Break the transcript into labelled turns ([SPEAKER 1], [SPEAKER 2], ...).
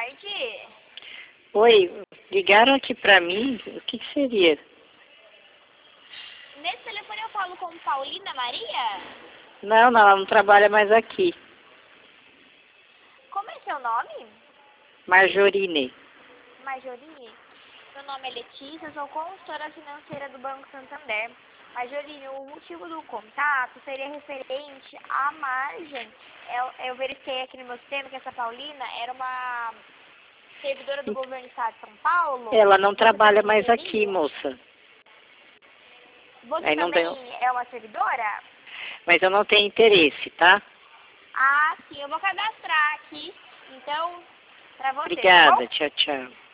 [SPEAKER 1] tarde.
[SPEAKER 2] Oi, ligaram aqui pra mim, o que seria?
[SPEAKER 1] Nesse telefone eu falo com Paulina Maria?
[SPEAKER 2] Não, ela não trabalha mais aqui.
[SPEAKER 1] Como é seu nome?
[SPEAKER 2] Marjorine.
[SPEAKER 1] Marjorie. Meu nome é Letícia, sou consultora financeira do Banco Santander. Marjorie, o motivo do contato seria referente à margem. Eu verifiquei aqui no meu sistema que essa Paulina era uma servidora do governo do estado de São Paulo.
[SPEAKER 2] Ela não trabalha mais
[SPEAKER 1] permitiria?
[SPEAKER 2] aqui, moça.
[SPEAKER 1] Você
[SPEAKER 2] Aí não
[SPEAKER 1] também
[SPEAKER 2] tenho...
[SPEAKER 1] é uma servidora?
[SPEAKER 2] Mas eu não tenho interesse, tá?
[SPEAKER 1] Ah, sim, eu vou cadastrar aqui. Então, pra você, tá bom?
[SPEAKER 2] Obrigada, tchau, tchau.